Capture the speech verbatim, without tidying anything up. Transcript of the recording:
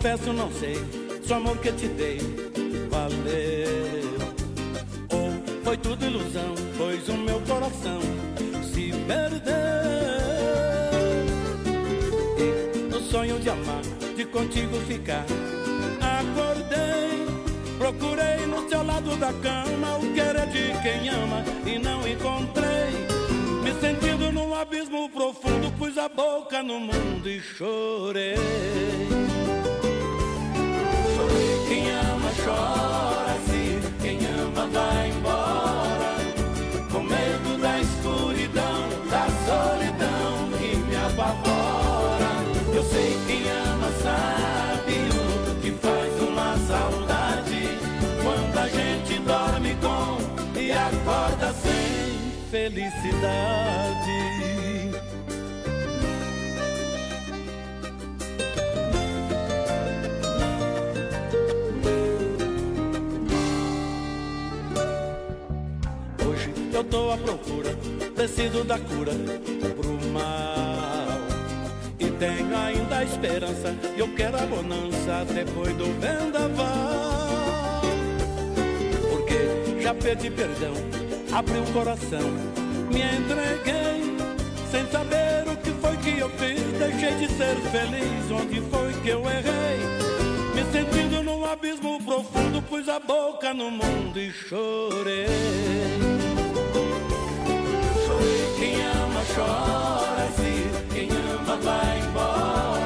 confesso, não sei se o amor que te dei valeu ou foi tudo ilusão, pois o meu coração se perdeu. E no sonho de amar, de contigo ficar, acordei, procurei no seu lado da cama o querer de quem ama e não encontrei. Me sentindo num abismo profundo, pus a boca no mundo e chorei. Chorei, quem ama chora, se quem ama vai embora, com medo da escuridão, da solidão que me apavora. Eu sei quem ama sabe o que faz uma saudade, quando a gente dorme com e acorda sem felicidade. Hoje eu tô à procura, preciso da cura pro mal, e tenho ainda a esperança, e eu quero a bonança depois do vendaval. Porque já pedi perdão, abri o coração, me entreguei, sem saber o que foi que eu fiz. Deixei de ser feliz, onde foi que eu errei? Me sentindo num abismo profundo, pus a boca no mundo e chorei. Chorei, quem ama chora, se quem ama vai embora,